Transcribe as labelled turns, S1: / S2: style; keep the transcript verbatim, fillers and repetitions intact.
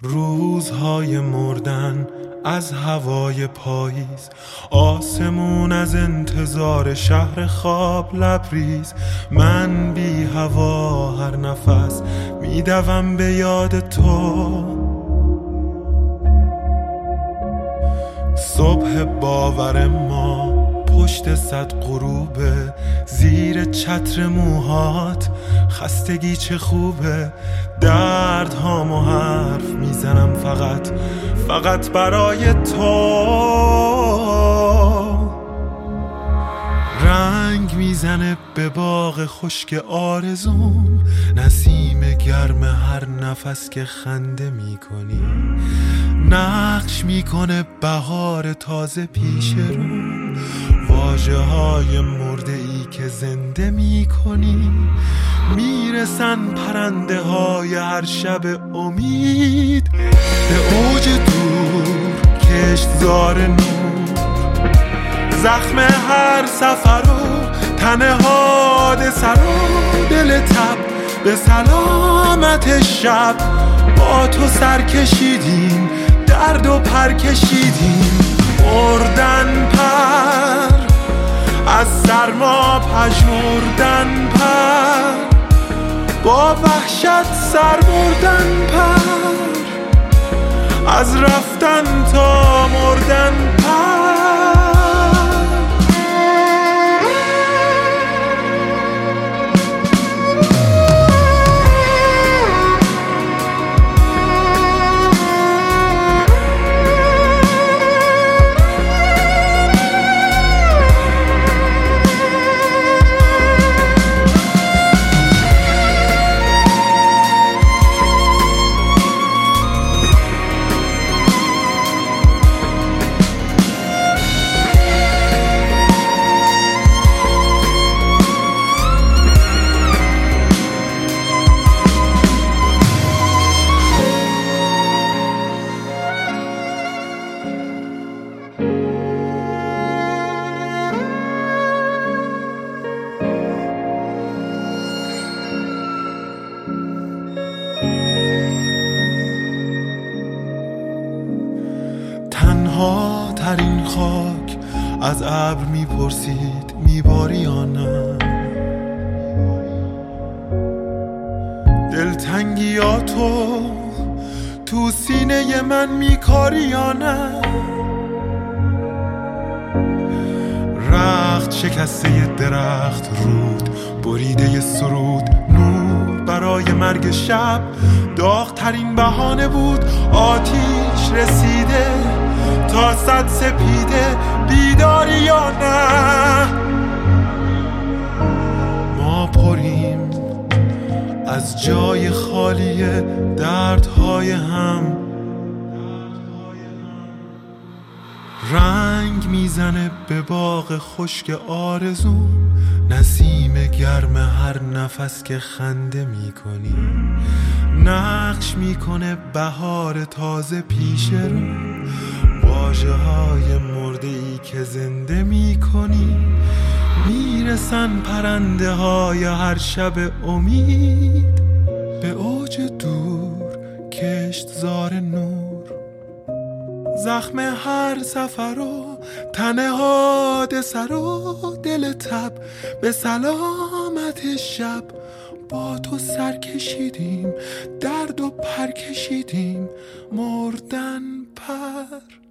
S1: روزهای مردن از هوای پاییز، آسمون از انتظار شهر خواب لبریز. من بی هوا هر نفس میدوم به یاد تو. صبح باور ما پشت صد غروبه، زیر چتر موهات خستگی چه خوبه. درد هامو حرف میزنم فقط فقط برای تو. رنگ میزنه به باغ خشک آرزوم، نسیم گرم هر نفس که خنده میکنی. نقش میکنه بهار تازه پیش روم، واژه های مرده ای که زنده میکنی. میرسن پرنده های هر شب امید به اوج دور کشتزار نور. زخم هر سفر و تن حادثه رو دل تب به سلامت شب. با تو سر کشیدیم درد و پر کشیدیم، مردن پر از سرما پژمردن پر، با وحشت سر بردن پر، از رفتن تا مردن پر. تنها ترین خاک از ابر میپرسید میباری یا نه. دلتنگی یا تو تو سینه من میکاری یا نه. رخت شکسته درخت رود بریده سرود، نور برای مرگ شب داغ ترین بهانه بود. آتیش رسیده تا صد سپیده، بیداری یا نه. ما پریم از جای خالی دردهای هم. رنگ میزنه به باغ خشک آرزوم، نسیم گرم هر نفس که خنده میکنی. نقش میکنه بهار تازه پیش رو، واژه های مرده ای که زنده میکنی. میرسن پرنده های هر شب امید به اوج دور کشتزار نور. زخم هر سفر و تن حادثه رو دل تب به سلامت شب. با تو سر کشیدیم درد و پر کشیدیم، مردن پر.